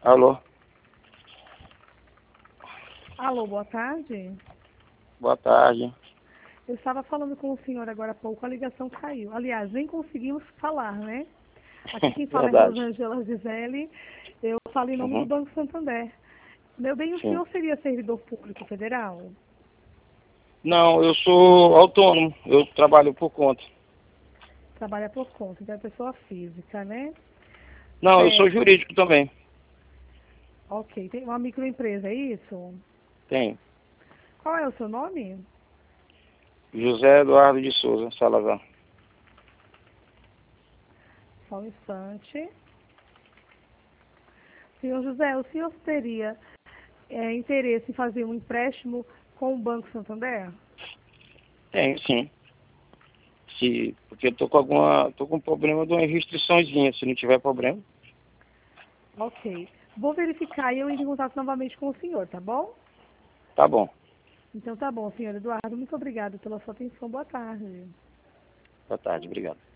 Alô? Alô, boa tarde. Boa tarde. Eu estava falando com o senhor agora há pouco, a ligação caiu. Aliás, nem conseguimos falar, né? Aqui quem fala é Verdade. Rosângela Gisele. Eu falo em nome do Uhum. Banco Santander. Meu bem, o Sim. senhor seria servidor público federal? Não, eu sou autônomo. Eu trabalho por conta. Trabalha por conta, então é pessoa física, né? Não, eu sou Certo. jurídico também. Ok, tem uma microempresa, é isso? Tem. Qual é o seu nome? José Eduardo de Souza Salazar. Só um instante. Senhor José, o senhor teria interesse em fazer um empréstimo com o Banco Santander? Tem, sim. Porque eu tô com problema de uma restriçãozinha. Se não tiver problema, Ok. Vou verificar e eu entro em contato novamente com o senhor, tá bom? tá bom. Então tá bom, senhor Eduardo. Muito obrigada pela sua atenção. Boa tarde. Boa tarde, obrigado.